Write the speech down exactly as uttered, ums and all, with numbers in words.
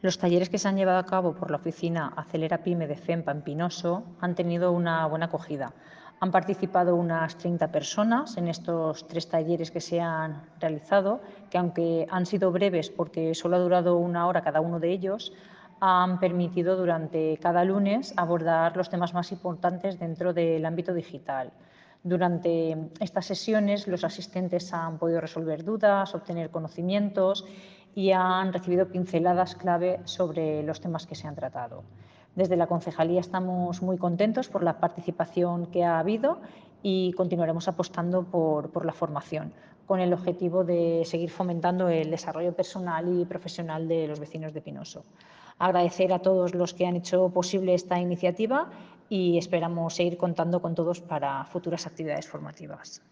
Los talleres que se han llevado a cabo por la oficina Acelera Pyme de FEMPA en Pinoso han tenido una buena acogida. Han participado unas treinta personas en estos tres talleres que se han realizado, que aunque han sido breves porque solo ha durado una hora cada uno de ellos, han permitido durante cada lunes abordar los temas más importantes dentro del ámbito digital. Durante estas sesiones, los asistentes han podido resolver dudas, obtener conocimientos y han recibido pinceladas clave sobre los temas que se han tratado. Desde la concejalía estamos muy contentos por la participación que ha habido y continuaremos apostando por, por la formación, con el objetivo de seguir fomentando el desarrollo personal y profesional de los vecinos de Pinoso. Agradecer a todos los que han hecho posible esta iniciativa y esperamos seguir contando con todos para futuras actividades formativas.